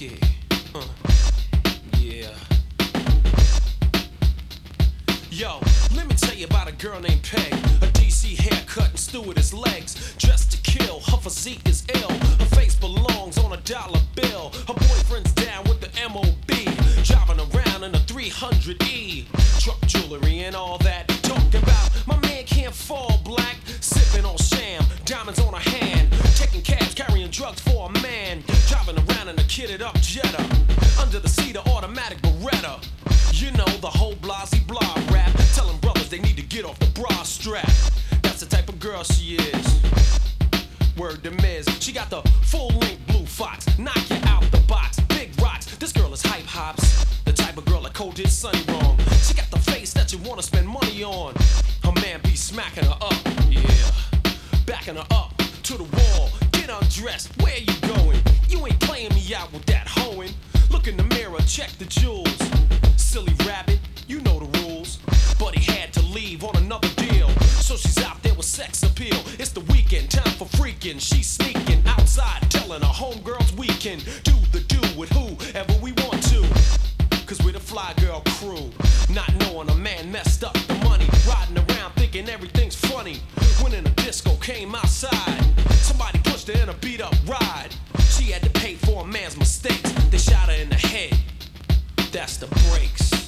Okay. Yeah. Yo, let me tell you about a girl named Peg. A DC haircut and stewardess legs. Dressed to kill, her physique is ill. Her face belongs on a dollar bill. Her boyfriend's down with the MOB. Driving around in a 300E. Truck jewelry and all that. Talking about my man can't fall black. Sipping on sham, diamonds on her hand. Taking cabs, carrying drugs for a man. Driving around in a kitted up Jetta. Under the seat of automatic Beretta. You know the whole blasey blah rap. Telling brothers they need to get off the bra strap. That's the type of girl she is. Word to Miz. She got the full-length blue fox. Knock you out the box. Big rocks. This girl is hype hops. The type of girl that Cole did Sonny wrong. She got the face that you wanna spend money on. Her man be smacking her up. Yeah. Backing her up to the wall. Get undressed. Where you going? You ain't playing me out with that hoeing. Look in the mirror. Check the jewels. Silly rabbit, you know the rules. But he had to leave on another deal. So she's out there with sex appeal. It's the weekend, time for freaking. She's sneaking outside, telling her homegirls we can do the do with whoever we want to. Cause we're the fly girl crew. Not knowing a man messed up the money. Riding around thinking everything's funny. When in a disco came outside, somebody pushed her in a beat up ride. She had to pay for a man's mistakes. They shot her in the head. That's the breaks.